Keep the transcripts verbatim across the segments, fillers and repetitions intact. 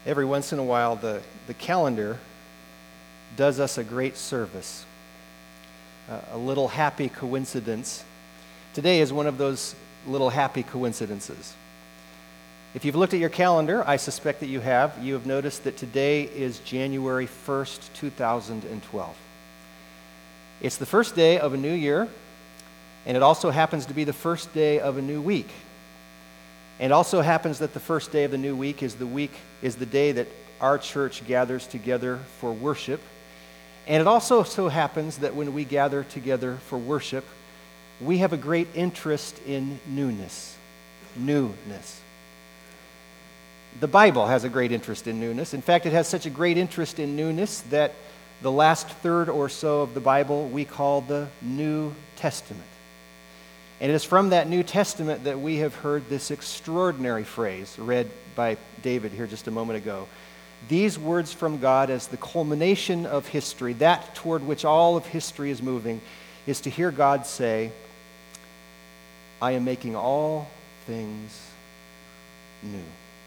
Every once in a while, the, the calendar does us a great service, uh, a little happy coincidence. Today is one of those little happy coincidences. If you've looked at your calendar, I suspect that you have, you have noticed that today is January first, two thousand twelve. It's the first day of a new year, and it also happens to be the first day of a new week. And it also happens that the first day of the new week is the week is the day that our church gathers together for worship. And it also so happens that when we gather together for worship, we have a great interest in newness. Newness. The Bible has a great interest in newness. In fact, it has such a great interest in newness that the last third or so of the Bible we call the New Testament. And it is from that New Testament that we have heard this extraordinary phrase read by David here just a moment ago. These words from God as the culmination of history, that toward which all of history is moving, is to hear God say, I am making all things new.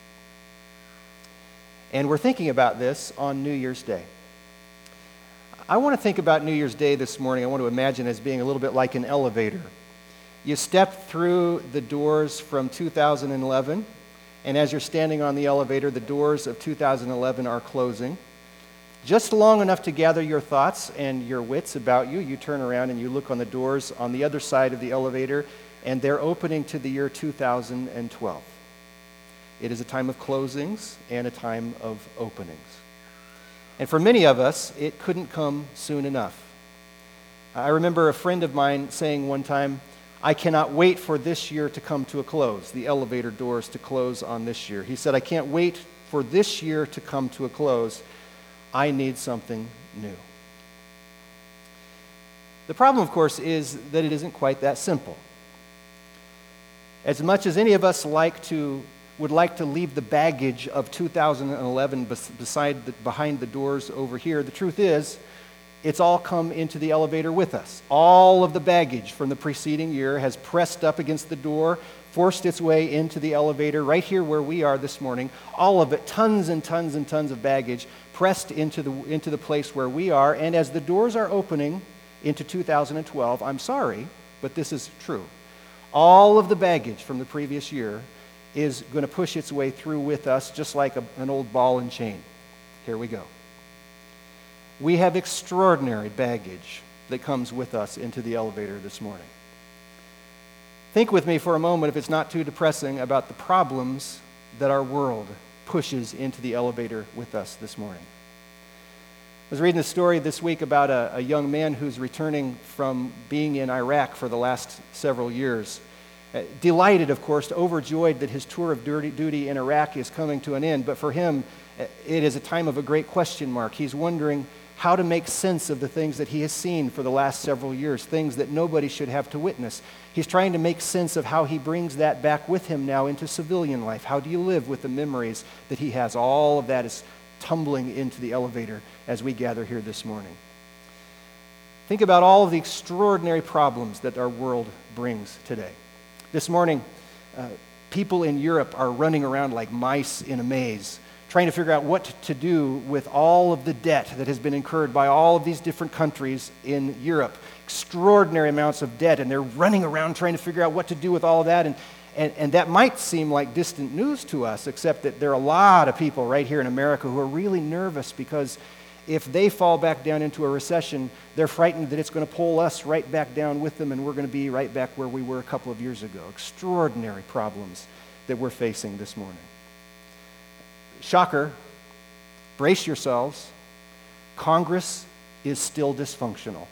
And we're thinking about this on New Year's Day. I want to think about New Year's Day this morning. I want to imagine as being a little bit like an elevator. You step through the doors from two thousand eleven, and as you're standing on the elevator, the doors of two thousand eleven are closing. Just long enough to gather your thoughts and your wits about you, you turn around and you look on the doors on the other side of the elevator, and they're opening to the year two thousand twelve. It is a time of closings and a time of openings. And for many of us, it couldn't come soon enough. I remember a friend of mine saying one time, I cannot wait for this year to come to a close, the elevator doors to close on this year. He said, I can't wait for this year to come to a close. I need something new. The problem, of course, is that it isn't quite that simple. As much as any of us like to would like to leave the baggage of two thousand eleven beside the, behind the doors over here, the truth is, it's all come into the elevator with us. All of the baggage from the preceding year has pressed up against the door, forced its way into the elevator right here where we are this morning. All of it, tons and tons and tons of baggage pressed into the, into the place where we are. And as the doors are opening into two thousand twelve, I'm sorry, but this is true. All of the baggage from the previous year is going to push its way through with us just like a, an old ball and chain. Here we go. We have extraordinary baggage that comes with us into the elevator this morning. Think with me for a moment, if it's not too depressing, about the problems that our world pushes into the elevator with us this morning. I was reading a story this week about a, a young man who's returning from being in Iraq for the last several years. Uh, delighted, of course, overjoyed that his tour of duty, duty in Iraq is coming to an end, but for him, it is a time of a great question mark. He's wondering how to make sense of the things that he has seen for the last several years, things that nobody should have to witness. He's trying to make sense of how he brings that back with him now into civilian life. How do you live with the memories that he has? All of that is tumbling into the elevator as we gather here this morning. Think about all of the extraordinary problems that our world brings today. This morning, uh, people in Europe are running around like mice in a maze, trying to figure out what to do with all of the debt that has been incurred by all of these different countries in Europe. Extraordinary amounts of debt, and they're running around trying to figure out what to do with all of that. And, and, and that might seem like distant news to us, except that there are a lot of people right here in America who are really nervous because if they fall back down into a recession, they're frightened that it's going to pull us right back down with them, and we're going to be right back where we were a couple of years ago. Extraordinary problems that we're facing this morning. Shocker, brace yourselves, Congress is still dysfunctional.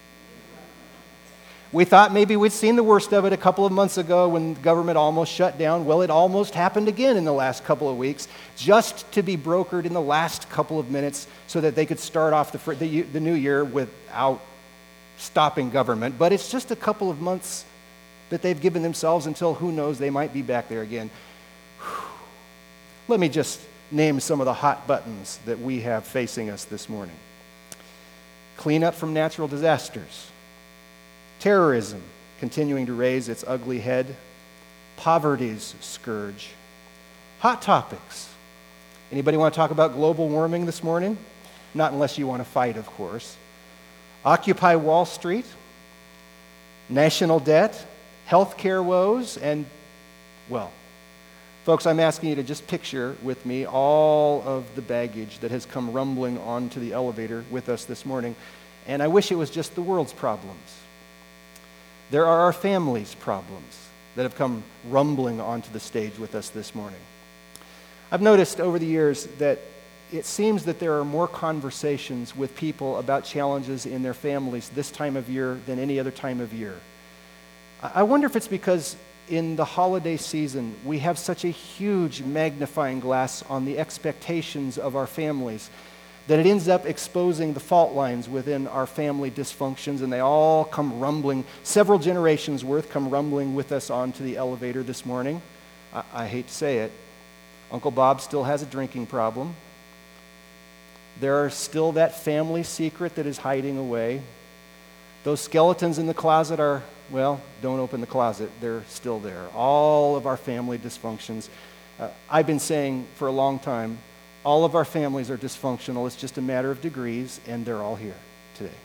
We thought maybe we'd seen the worst of it a couple of months ago when the government almost shut down. Well, it almost happened again in the last couple of weeks, just to be brokered in the last couple of minutes so that they could start off the, the, the new year without stopping government. But it's just a couple of months that they've given themselves until, who knows, they might be back there again. Whew. Let me just name some of the hot buttons that we have facing us this morning. Cleanup from natural disasters. Terrorism continuing to raise its ugly head. Poverty's scourge. Hot topics. Anybody want to talk about global warming this morning? Not unless you want to fight, of course. Occupy Wall Street, national debt, healthcare woes, and, well, folks, I'm asking you to just picture with me all of the baggage that has come rumbling onto the elevator with us this morning. And I wish it was just the world's problems. There are our family's problems that have come rumbling onto the stage with us this morning. I've noticed over the years that it seems that there are more conversations with people about challenges in their families this time of year than any other time of year. I wonder if it's because in the holiday season we have such a huge magnifying glass on the expectations of our families that it ends up exposing the fault lines within our family dysfunctions, and they all come rumbling, several generations worth come rumbling with us onto the elevator this morning. I, I hate to say it. Uncle Bob still has a drinking problem. There are still that family secret that is hiding away. Those skeletons in the closet are, well, don't open the closet. They're still there. All of our family dysfunctions. Uh, I've been saying for a long time, all of our families are dysfunctional. It's just a matter of degrees, and they're all here today.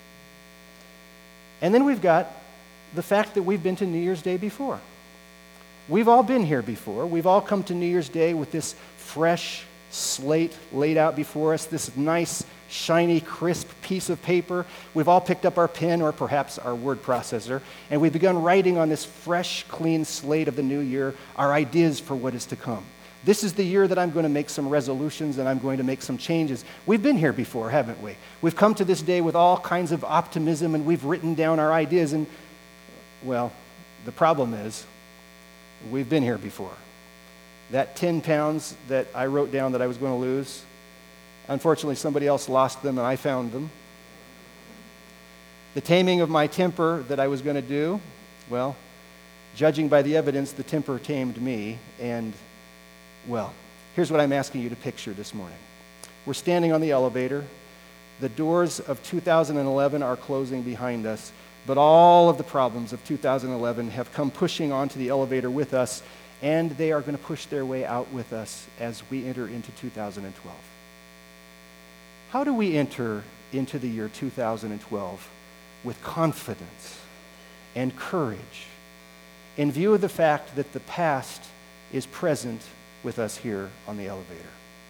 And then we've got the fact that we've been to New Year's Day before. We've all been here before. We've all come to New Year's Day with this fresh slate laid out before us, this nice, shiny, crisp piece of paper. We've all picked up our pen or perhaps our word processor, and we've begun writing on this fresh, clean slate of the new year our ideas for what is to come. This is the year that I'm going to make some resolutions and I'm going to make some changes. We've been here before, haven't we? We've come to this day with all kinds of optimism and we've written down our ideas, and, well, the problem is we've been here before. That ten pounds that I wrote down that I was going to lose, unfortunately somebody else lost them and I found them. The taming of my temper that I was going to do, well, judging by the evidence, the temper tamed me, and, well, here's what I'm asking you to picture this morning. We're standing on the elevator. The doors of two thousand eleven are closing behind us, but all of the problems of two thousand eleven have come pushing onto the elevator with us, and they are going to push their way out with us as we enter into two thousand twelve. How do we enter into the year two thousand twelve with confidence and courage in view of the fact that the past is present with us here on the elevator?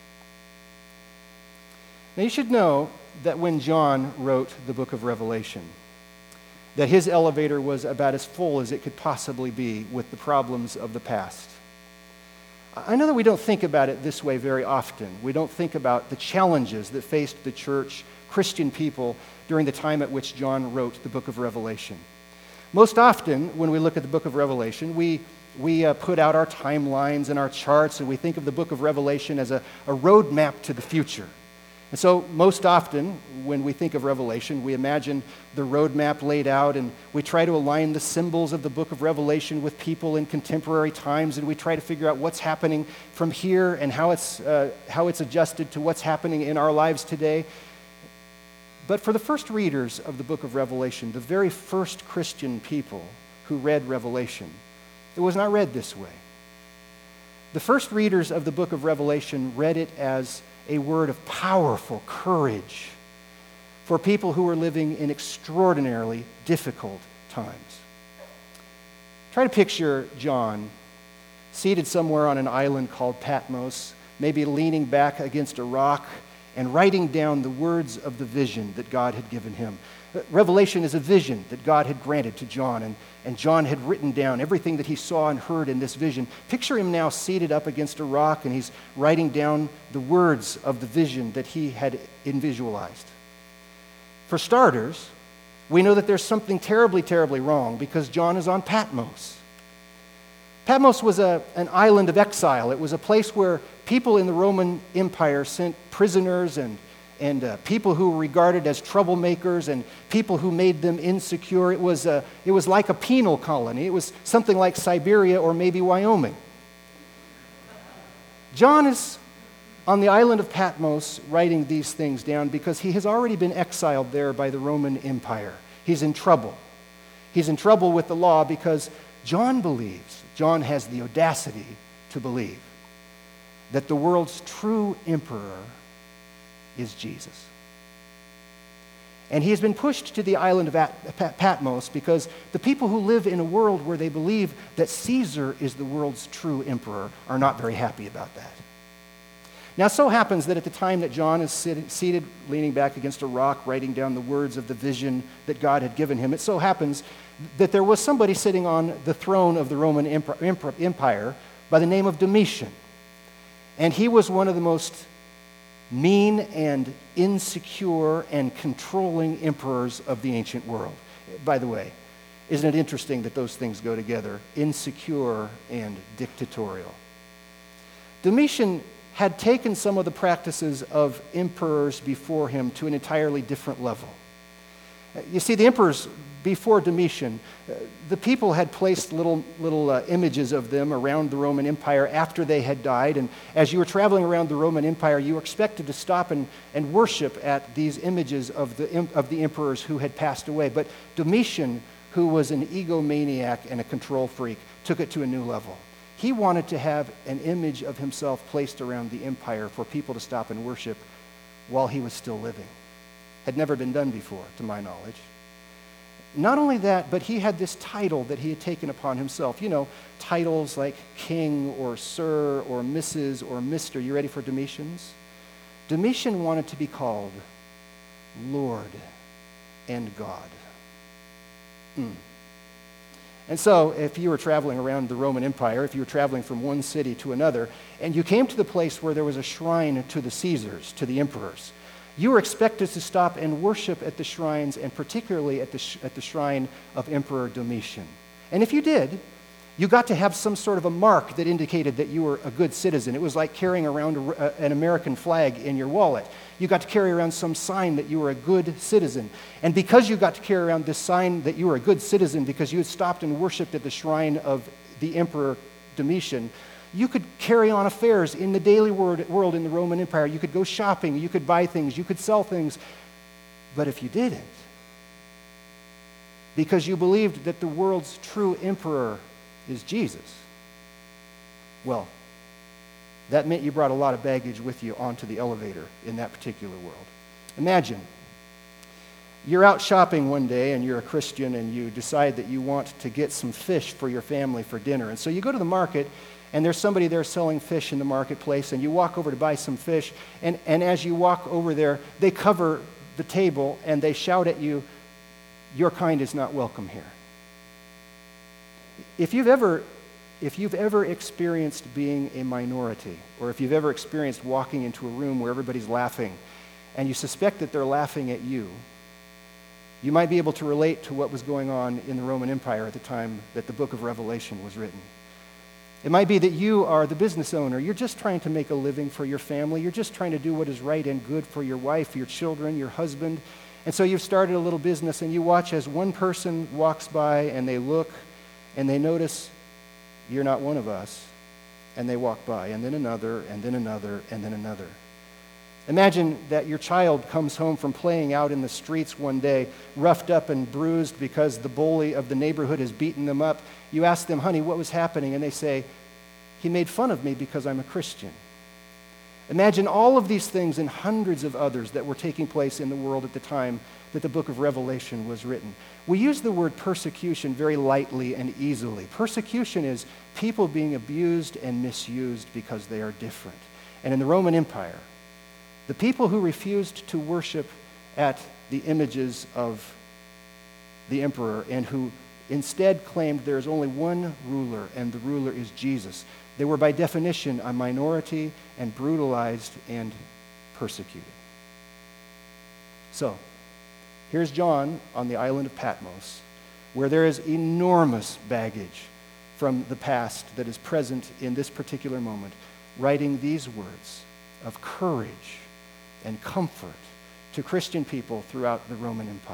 Now you should know that when John wrote the book of Revelation, that his elevator was about as full as it could possibly be with the problems of the past. I know that we don't think about it this way very often. We don't think about the challenges that faced the church, Christian people, during the time at which John wrote the book of Revelation. Most often, when we look at the book of Revelation, we, we uh, put out our timelines and our charts, and we think of the book of Revelation as a, a roadmap to the future. And so most often, when we think of Revelation, we imagine the roadmap laid out, and we try to align the symbols of the book of Revelation with people in contemporary times, and we try to figure out what's happening from here and how it's, uh, how it's adjusted to what's happening in our lives today. But for the first readers of the book of Revelation, the very first Christian people who read Revelation, it was not read this way. The first readers of the book of Revelation read it as a word of powerful courage for people who were living in extraordinarily difficult times. Try to picture John seated somewhere on an island called Patmos, maybe leaning back against a rock and writing down the words of the vision that God had given him. Revelation is a vision that God had granted to John, and, and John had written down everything that he saw and heard in this vision. Picture him now seated up against a rock, and he's writing down the words of the vision that he had visualized. For starters, we know that there's something terribly, terribly wrong because John is on Patmos. Patmos was a, an island of exile. It was a place where people in the Roman Empire sent prisoners and and uh, people who were regarded as troublemakers and people who made them insecure. It was, a, it was like a penal colony. It was something like Siberia or maybe Wyoming. John is on the island of Patmos writing these things down because he has already been exiled there by the Roman Empire. He's in trouble. He's in trouble with the law because John believes, John has the audacity to believe, that the world's true emperor is Jesus. And he has been pushed to the island of At- Patmos because the people who live in a world where they believe that Caesar is the world's true emperor are not very happy about that. Now, it so happens that at the time that John is sit- seated, leaning back against a rock, writing down the words of the vision that God had given him, it so happens that there was somebody sitting on the throne of the Roman Emp- Empire by the name of Domitian. And he was one of the most mean and insecure and controlling emperors of the ancient world. By the way, isn't it interesting that those things go together? Insecure and dictatorial. Domitian had taken some of the practices of emperors before him to an entirely different level. You see, the emperors before Domitian, uh, the people had placed little, little uh, images of them around the Roman Empire after they had died, and as you were traveling around the Roman Empire, you were expected to stop and, and worship at these images of the, of the emperors who had passed away. But Domitian, who was an egomaniac and a control freak, took it to a new level. He wanted to have an image of himself placed around the empire for people to stop and worship while he was still living. Had never been done before, to my knowledge. Not only that, but he had this title that he had taken upon himself. You know, titles like king or sir or missus or mister. You ready for Domitian's? Domitian wanted to be called Lord and God. Mm. And so, if you were traveling around the Roman Empire, if you were traveling from one city to another, and you came to the place where there was a shrine to the Caesars, to the emperors, you were expected to stop and worship at the shrines, and particularly at the, sh- at the shrine of Emperor Domitian. And if you did, you got to have some sort of a mark that indicated that you were a good citizen. It was like carrying around a, a, an American flag in your wallet. You got to carry around some sign that you were a good citizen. And because you got to carry around this sign that you were a good citizen because you had stopped and worshiped at the shrine of the Emperor Domitian, you could carry on affairs in the daily world in the Roman Empire. You could go shopping, you could buy things, you could sell things. But if you didn't, because you believed that the world's true emperor is Jesus, well, that meant you brought a lot of baggage with you onto the elevator in that particular world. Imagine you're out shopping one day and you're a Christian and you decide that you want to get some fish for your family for dinner. And so you go to the market and there's somebody there selling fish in the marketplace, and you walk over to buy some fish, and, and as you walk over there, they cover the table and they shout at you, "Your kind is not welcome here." If you've ever, if you've ever experienced being a minority, or if you've ever experienced walking into a room where everybody's laughing, and you suspect that they're laughing at you, you might be able to relate to what was going on in the Roman Empire at the time that the book of Revelation was written. It might be that you are the business owner. You're just trying to make a living for your family. You're just trying to do what is right and good for your wife, your children, your husband. And so you've started a little business, and you watch as one person walks by and they look and they notice, "You're not one of us." And they walk by, and then another, and then another, and then another. Imagine that your child comes home from playing out in the streets one day, roughed up and bruised because the bully of the neighborhood has beaten them up. You ask them, "Honey, what was happening?" And they say, "He made fun of me because I'm a Christian." Imagine all of these things and hundreds of others that were taking place in the world at the time that the book of Revelation was written. We use the word persecution very lightly and easily. Persecution is people being abused and misused because they are different. And in the Roman Empire, the people who refused to worship at the images of the emperor and who instead claimed there is only one ruler and the ruler is Jesus, they were by definition a minority and brutalized and persecuted. So, here's John on the island of Patmos, where there is enormous baggage from the past that is present in this particular moment, writing these words of courage and comfort to Christian people throughout the Roman Empire.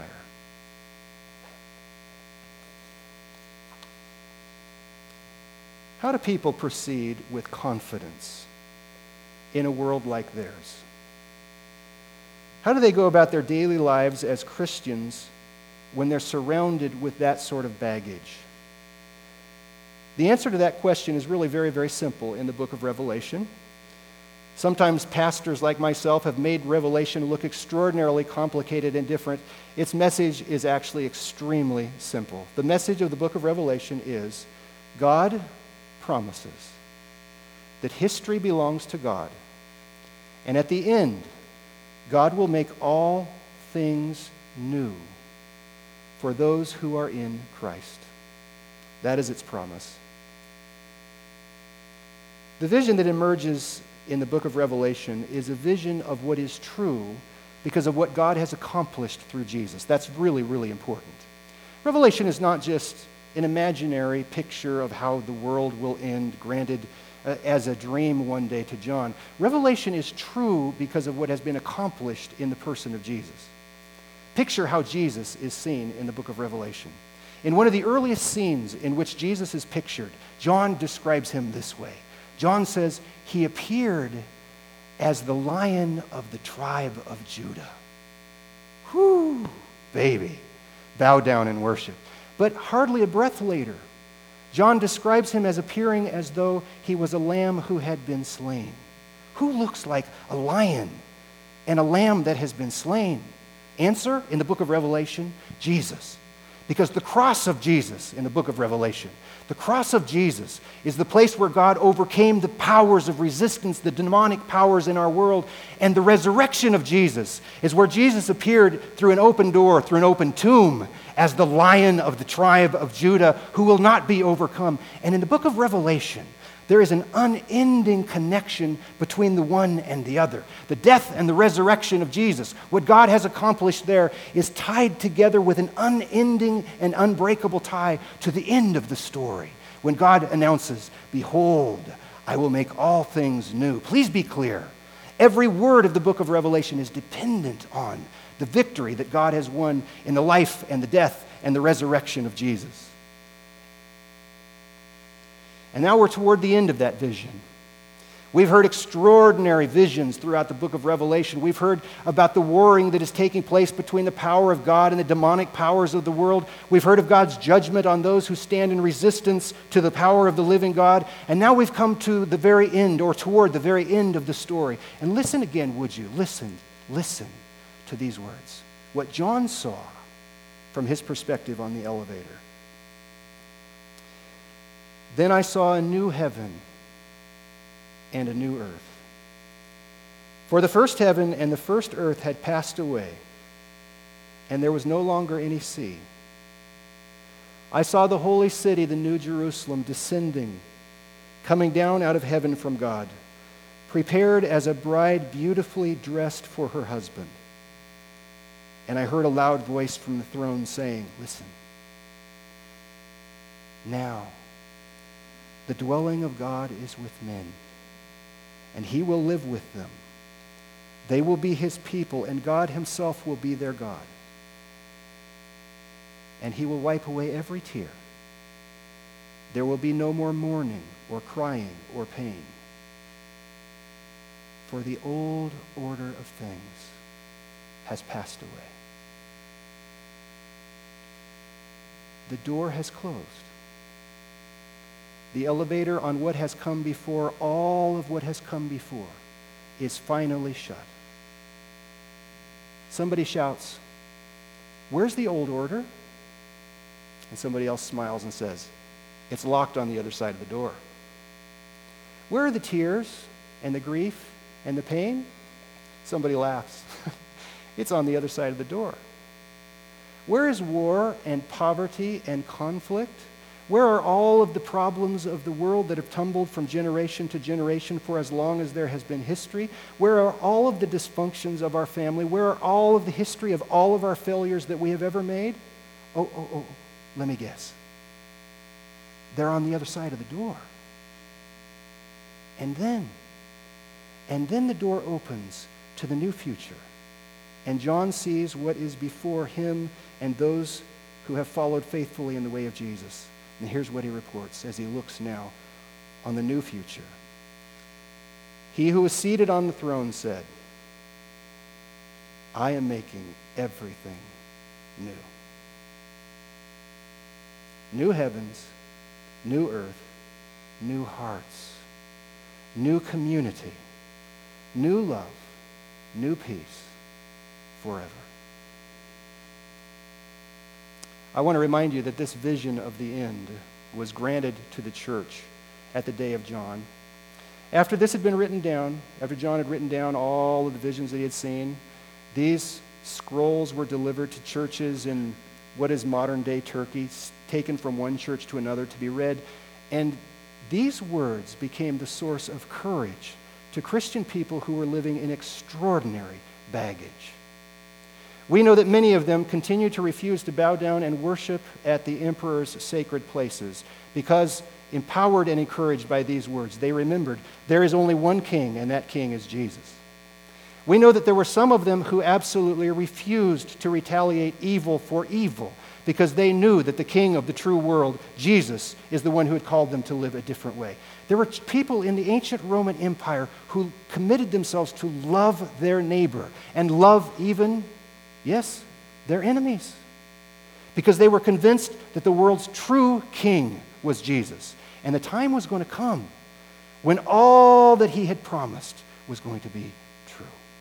How do people proceed with confidence in a world like theirs? How do they go about their daily lives as Christians when they're surrounded with that sort of baggage? The answer to that question is really very, very simple in the book of Revelation. Sometimes pastors like myself have made Revelation look extraordinarily complicated and different. Its message is actually extremely simple. The message of the book of Revelation is God promises that history belongs to God, and at the end, God will make all things new for those who are in Christ. That is its promise. The vision that emerges in the book of Revelation is a vision of what is true because of what God has accomplished through Jesus. That's really, really important. Revelation is not just an imaginary picture of how the world will end, granted uh, as a dream one day to John. Revelation is true because of what has been accomplished in the person of Jesus. Picture how Jesus is seen in the book of Revelation. In one of the earliest scenes in which Jesus is pictured, John describes him this way. John says, he appeared as the Lion of the tribe of Judah. Whoo, baby. Bow down and worship. But hardly a breath later, John describes him as appearing as though he was a lamb who had been slain. Who looks like a lion and a lamb that has been slain? Answer in the book of Revelation, Jesus. Because the cross of Jesus in the book of Revelation, the cross of Jesus is the place where God overcame the powers of resistance, the demonic powers in our world. And the resurrection of Jesus is where Jesus appeared through an open door, through an open tomb, as the Lion of the tribe of Judah who will not be overcome. And in the book of Revelation, there is an unending connection between the one and the other. The death and the resurrection of Jesus, what God has accomplished there, is tied together with an unending and unbreakable tie to the end of the story, when God announces, "Behold, I will make all things new." Please be clear. Every word of the book of Revelation is dependent on the victory that God has won in the life and the death and the resurrection of Jesus. And now we're toward the end of that vision. We've heard extraordinary visions throughout the book of Revelation. We've heard about the warring that is taking place between the power of God and the demonic powers of the world. We've heard of God's judgment on those who stand in resistance to the power of the living God. And now we've come to the very end, or toward the very end of the story. And listen again, would you? Listen, listen to these words. What John saw from his perspective on the elevator. Then I saw a new heaven and a new earth. For the first heaven and the first earth had passed away, and there was no longer any sea. I saw the holy city, the New Jerusalem, descending, coming down out of heaven from God, prepared as a bride beautifully dressed for her husband. And I heard a loud voice from the throne saying, "Listen, now the dwelling of God is with men, and he will live with them. They will be his people, and God himself will be their God. And he will wipe away every tear. There will be no more mourning or crying or pain. For the old order of things has passed away." The door has closed. The elevator on what has come before, all of what has come before, is finally shut. Somebody shouts, "Where's the old order?" And somebody else smiles and says, "It's locked on the other side of the door." Where are the tears and the grief and the pain? Somebody laughs. It's on the other side of the door. Where is war and poverty and conflict? Where are all of the problems of the world that have tumbled from generation to generation for as long as there has been history? Where are all of the dysfunctions of our family? Where are all of the history of all of our failures that we have ever made? Oh, oh, oh, let me guess. They're on the other side of the door. And then, and then the door opens to the new future. And John sees what is before him and those who have followed faithfully in the way of Jesus. And here's what he reports as he looks now on the new future. He who is seated on the throne said, "I am making everything new." New heavens, new earth, new hearts, new community, new love, new peace forever. I want to remind you that this vision of the end was granted to the church at the day of John. After this had been written down, after John had written down all of the visions that he had seen, these scrolls were delivered to churches in what is modern-day Turkey, taken from one church to another to be read. And these words became the source of courage to Christian people who were living in extraordinary baggage. We know that many of them continued to refuse to bow down and worship at the emperor's sacred places because, empowered and encouraged by these words, they remembered there is only one king, and that king is Jesus. We know that there were some of them who absolutely refused to retaliate evil for evil because they knew that the king of the true world, Jesus, is the one who had called them to live a different way. There were people in the ancient Roman Empire who committed themselves to love their neighbor and love even, yes, their enemies, because they were convinced that the world's true king was Jesus. And the time was going to come when all that he had promised was going to be true.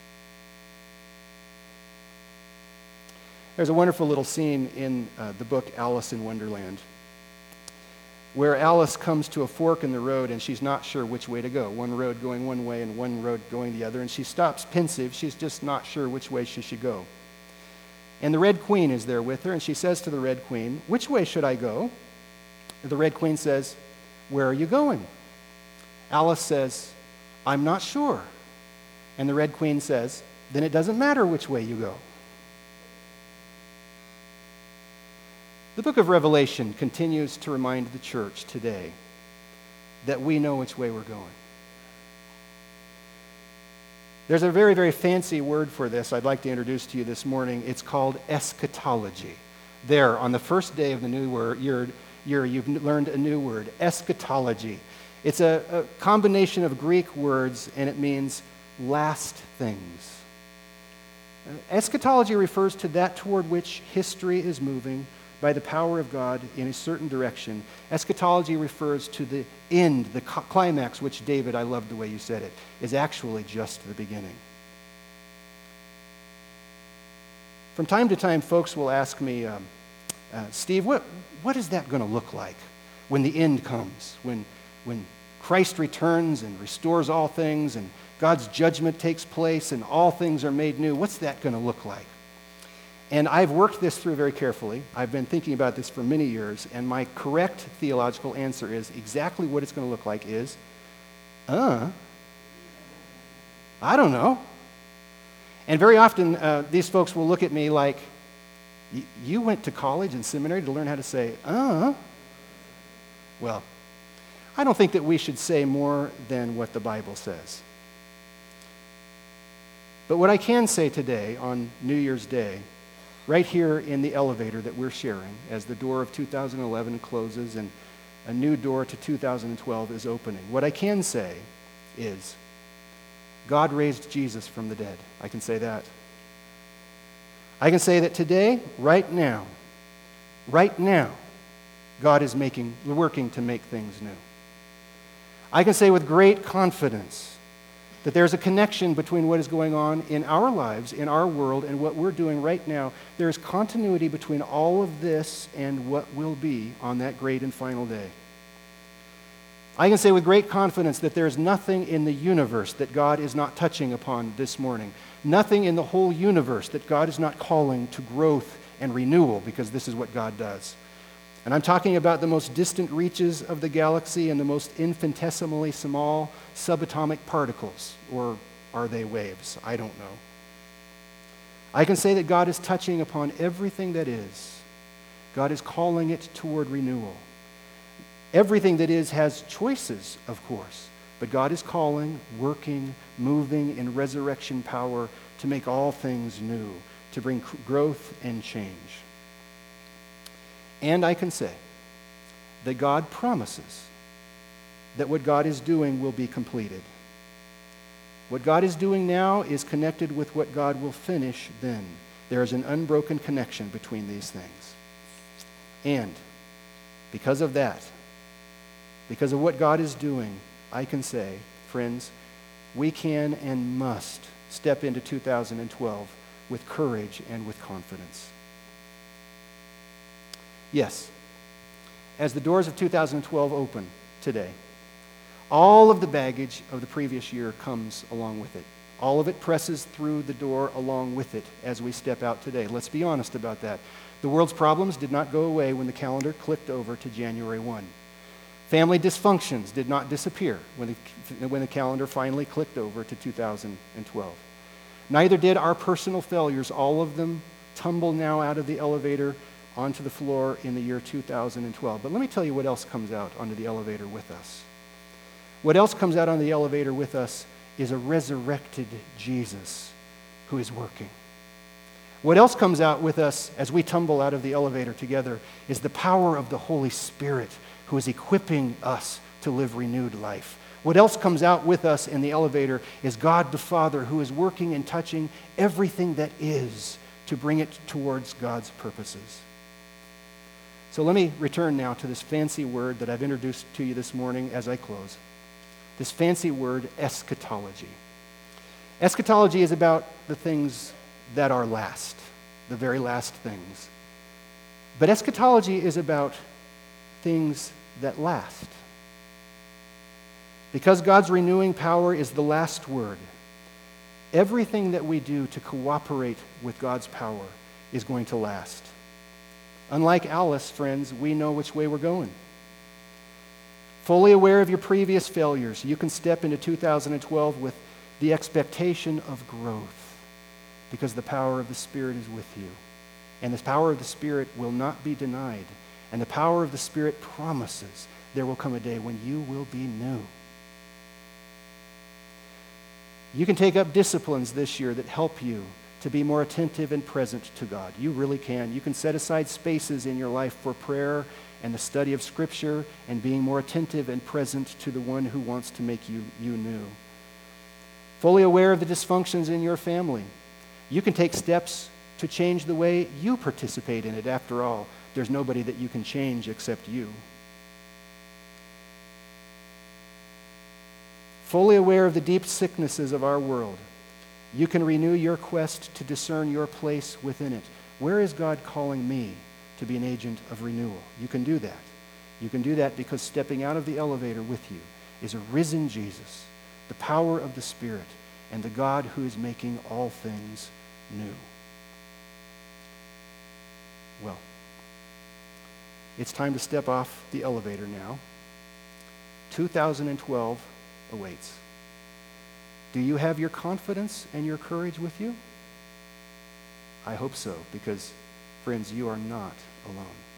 There's a wonderful little scene in uh, the book Alice in Wonderland where Alice comes to a fork in the road and she's not sure which way to go. One road going one way and one road going the other. And she stops pensive. She's just not sure which way she should go. And the Red Queen is there with her, and she says to the Red Queen, "Which way should I go?" The Red Queen says, "Where are you going?" Alice says, "I'm not sure." And the Red Queen says, "Then it doesn't matter which way you go." The book of Revelation continues to remind the church today that we know which way we're going. There's a very, very fancy word for this I'd like to introduce to you this morning. It's called eschatology. There, on the first day of the new word, year, year you've learned a new word, eschatology. It's a, a combination of Greek words, and it means last things. Eschatology refers to that toward which history is moving by the power of God in a certain direction. Eschatology refers to the end, the climax, which, David, I love the way you said it, is actually just the beginning. From time to time, folks will ask me, um, uh, Steve, what, what is that going to look like when the end comes, when, when Christ returns and restores all things and God's judgment takes place and all things are made new? What's that going to look like? And I've worked this through very carefully. I've been thinking about this for many years, and my correct theological answer is exactly what it's going to look like is, uh, I don't know. And very often, uh, these folks will look at me like, you went to college and seminary to learn how to say, uh? Well, I don't think that we should say more than what the Bible says. But what I can say today on New Year's Day, right here in the elevator that we're sharing, as the door of two thousand eleven closes and a new door to two thousand twelve is opening, what I can say is, God raised Jesus from the dead. I can say that. I can say that today, right now, right now, God is making, working to make things new. I can say with great confidence that there's a connection between what is going on in our lives, in our world, and what we're doing right now. There's continuity between all of this and what will be on that great and final day. I can say with great confidence that there's nothing in the universe that God is not touching upon this morning. Nothing in the whole universe that God is not calling to growth and renewal, because this is what God does. And I'm talking about the most distant reaches of the galaxy and the most infinitesimally small subatomic particles, or are they waves? I don't know. I can say that God is touching upon everything that is. God is calling it toward renewal. Everything that is has choices, of course, but God is calling, working, moving in resurrection power to make all things new, to bring growth and change. And I can say that God promises that what God is doing will be completed. What God is doing now is connected with what God will finish then. There is an unbroken connection between these things. And because of that, because of what God is doing, I can say, friends, we can and must step into two thousand twelve with courage and with confidence. Yes, as the doors of two thousand twelve open today, all of the baggage of the previous year comes along with it. All of it presses through the door along with it as we step out today. Let's be honest about that. The world's problems did not go away when the calendar clicked over to January first. Family dysfunctions did not disappear when the, when the calendar finally clicked over to two thousand twelve. Neither did our personal failures. All of them tumble now out of the elevator onto the floor in the year two thousand twelve. But let me tell you what else comes out onto the elevator with us. What else comes out on the elevator with us is a resurrected Jesus who is working. What else comes out with us as we tumble out of the elevator together is the power of the Holy Spirit who is equipping us to live renewed life. What else comes out with us in the elevator is God the Father who is working and touching everything that is to bring it towards God's purposes. So let me return now to this fancy word that I've introduced to you this morning as I close. This fancy word, eschatology. Eschatology is about the things that are last, the very last things. But eschatology is about things that last. Because God's renewing power is the last word, everything that we do to cooperate with God's power is going to last. Unlike Alice, friends, we know which way we're going. Fully aware of your previous failures, you can step into two thousand twelve with the expectation of growth because the power of the Spirit is with you. And the power of the Spirit will not be denied. And the power of the Spirit promises there will come a day when you will be new. You can take up disciplines this year that help you to be more attentive and present to God. You really can. You can set aside spaces in your life for prayer and the study of Scripture and being more attentive and present to the one who wants to make you, you new. Fully aware of the dysfunctions in your family, you can take steps to change the way you participate in it. After all, there's nobody that you can change except you. Fully aware of the deep sicknesses of our world, you can renew your quest to discern your place within it. Where is God calling me to be an agent of renewal? You can do that. You can do that because stepping out of the elevator with you is a risen Jesus, the power of the Spirit, and the God who is making all things new. Well, it's time to step off the elevator now. two thousand twelve awaits. Do you have your confidence and your courage with you? I hope so, because, friends, you are not alone.